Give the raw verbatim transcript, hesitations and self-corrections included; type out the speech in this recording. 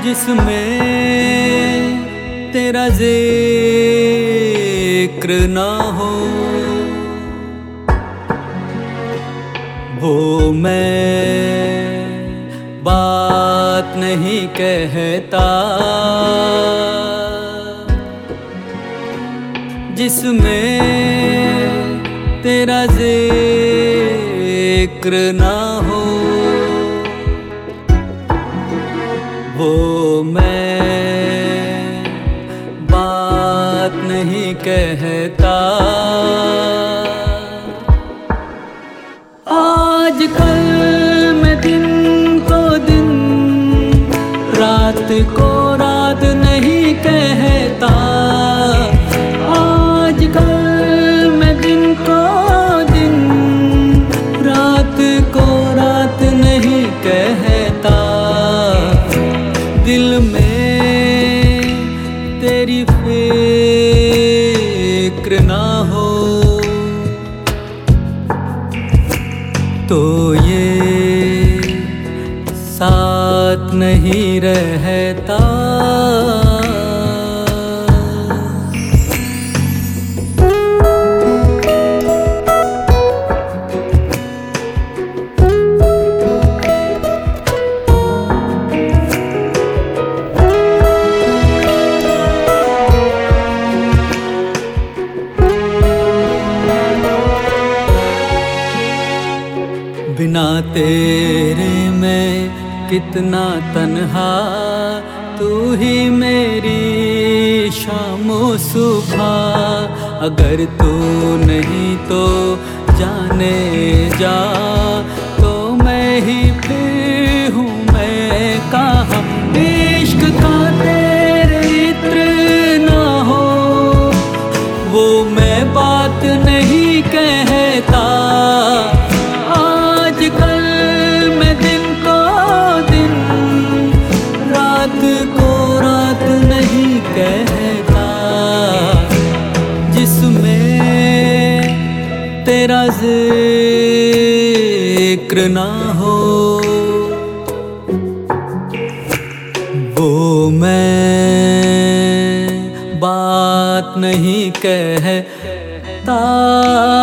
जिसमें तेरा जिक्र ना हो, वो मैं बात नहीं कहता। जिसमें तेरा जिक्र ना हो, वो मैं बात नहीं कहता। आजकल मैं दिन को दिन, रात को रात नहीं कहता। आजकल मैं दिन को दिन, रात को रात नहीं कहता। दिल में तेरी फिक्र ना हो, तो ये साथ नहीं रहता। बिना तेरे मैं कितना तन्हा, तू ही मेरी शामो सुबह। अगर तू नहीं तो जाने जा, तो मैं ही फिर हूँ मैं कहाँ। इश्क का तेरे इत्र ना हो, वो मैं बात नहीं कहता। आजकल मैं दिन को दिन, रात को रात नहीं कहता। जिसमें तेरा जिक्र ना हो, वो मैं बात नहीं कहता।